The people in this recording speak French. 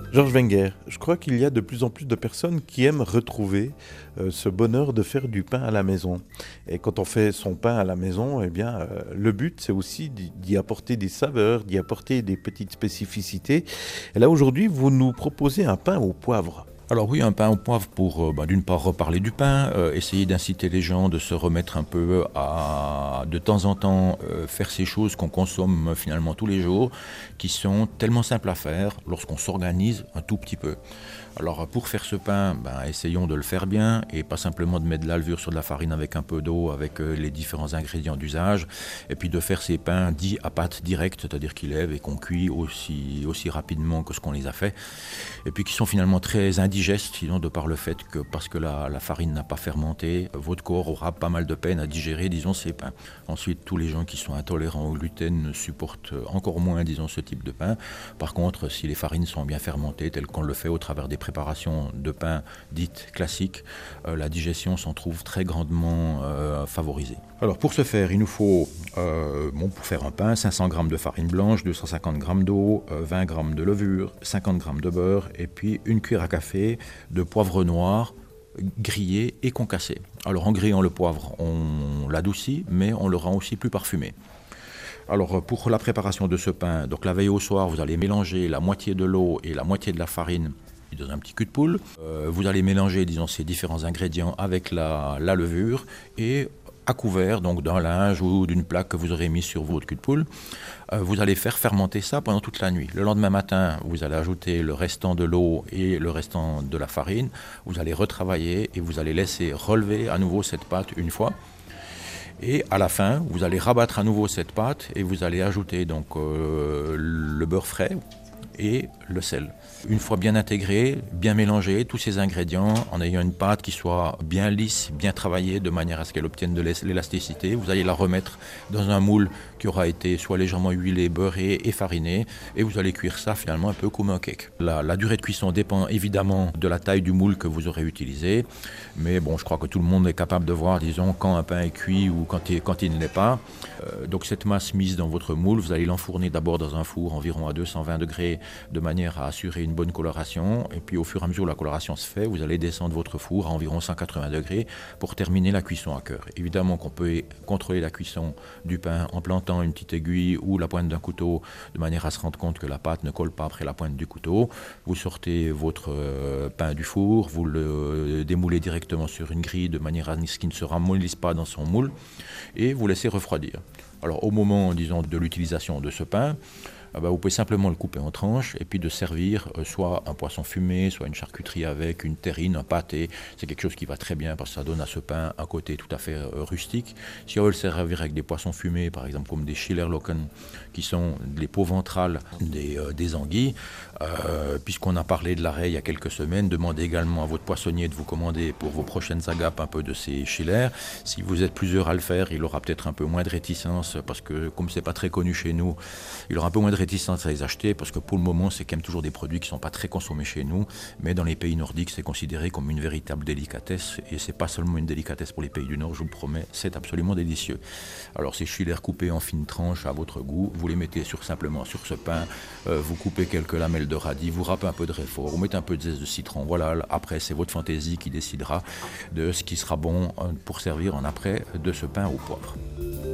Georges Wenger, je crois qu'il y a de plus en plus de personnes qui aiment retrouver ce bonheur de faire du pain à la maison. Et quand on fait son pain à la maison, eh bien, le but, c'est aussi d'y apporter des saveurs, d'y apporter des petites spécificités. Et là, aujourd'hui, vous nous proposez un pain au poivre. Alors oui, un pain au poivre pour d'une part reparler du pain, essayer d'inciter les gens de se remettre un peu à de temps en temps faire ces choses qu'on consomme finalement tous les jours, qui sont tellement simples à faire lorsqu'on s'organise un tout petit peu. Alors pour faire ce pain, essayons de le faire bien et pas simplement de mettre de la levure sur de la farine avec un peu d'eau, avec les différents ingrédients d'usage, et puis de faire ces pains dits à pâte directe, c'est-à-dire qu'ils lèvent et qu'on cuit aussi rapidement que ce qu'on les a fait, et puis qui sont finalement très indigestes, sinon de par le fait que parce que la farine n'a pas fermenté, votre corps aura pas mal de peine à digérer, disons, ces pains. Ensuite, tous les gens qui sont intolérants au gluten supportent encore moins, disons, ce type de pain. Par contre, si les farines sont bien fermentées, telles qu'on le fait au travers des préparations de pain dites classiques, la digestion s'en trouve très grandement favorisée. Alors pour ce faire, il nous faut, pour faire un pain, 500 g de farine blanche, 250 g d'eau, 20 g de levure, 50 g de beurre et puis une cuillère à café de poivre noir grillé et concassé. Alors en grillant le poivre, on l'adoucit, mais on le rend aussi plus parfumé. Alors pour la préparation de ce pain, donc la veille au soir, vous allez mélanger la moitié de l'eau et la moitié de la farine dans un petit cul de poule. Vous allez mélanger, disons, ces différents ingrédients avec la levure et à couvert, donc d'un linge ou d'une plaque que vous aurez mis sur votre cul de poule. Vous allez faire fermenter ça pendant toute la nuit. Le lendemain matin, vous allez ajouter le restant de l'eau et le restant de la farine. Vous allez retravailler et vous allez laisser relever à nouveau cette pâte une fois. Et à la fin, vous allez rabattre à nouveau cette pâte et vous allez ajouter donc le beurre frais et le sel. Une fois bien intégré, bien mélangé, tous ces ingrédients, en ayant une pâte qui soit bien lisse, bien travaillée, de manière à ce qu'elle obtienne de l'élasticité, vous allez la remettre dans un moule qui aura été soit légèrement huilé, beurré et fariné, et vous allez cuire ça finalement un peu comme un cake. La durée de cuisson dépend évidemment de la taille du moule que vous aurez utilisé, mais bon, je crois que tout le monde est capable de voir, disons, quand un pain est cuit ou quand il ne l'est pas. Donc cette masse mise dans votre moule, vous allez l'enfourner d'abord dans un four environ à 220 degrés, de manière à assurer une bonne coloration, et puis au fur et à mesure où la coloration se fait, vous allez descendre votre four à environ 180 degrés pour terminer la cuisson à cœur. Évidemment qu'on peut contrôler la cuisson du pain en plantant une petite aiguille ou la pointe d'un couteau de manière à se rendre compte que la pâte ne colle pas après la pointe du couteau. Vous sortez votre pain du four, vous le démoulez directement sur une grille de manière à ce qu'il ne se ramollisse pas dans son moule et vous laissez refroidir. Alors au moment, disons, de l'utilisation de ce pain, vous pouvez simplement le couper en tranches et puis de servir soit un poisson fumé, soit une charcuterie avec, une terrine, un pâté. C'est quelque chose qui va très bien parce que ça donne à ce pain un côté tout à fait rustique. Si on veut le servir avec des poissons fumés, par exemple comme des Schillerlocken, qui sont les peaux ventrales des anguilles, puisqu'on a parlé de l'arrêt il y a quelques semaines, demandez également à votre poissonnier de vous commander pour vos prochaines agapes un peu de ces Schiller. Si vous êtes plusieurs à le faire, il aura peut-être un peu moins de réticence parce que comme c'est pas très connu chez nous, il aura un peu moins de réticence à les acheter parce que pour le moment c'est quand même toujours des produits qui ne sont pas très consommés chez nous, mais dans les pays nordiques c'est considéré comme une véritable délicatesse et c'est pas seulement une délicatesse pour les pays du Nord, je vous le promets, c'est absolument délicieux. Alors ces Schiller coupés en fines tranches à votre goût, vous les mettez simplement sur ce pain, vous coupez quelques lamelles de radis, vous râpez un peu de réfort, vous mettez un peu de zeste de citron, voilà, après c'est votre fantaisie qui décidera de ce qui sera bon pour servir en après de ce pain au poivre.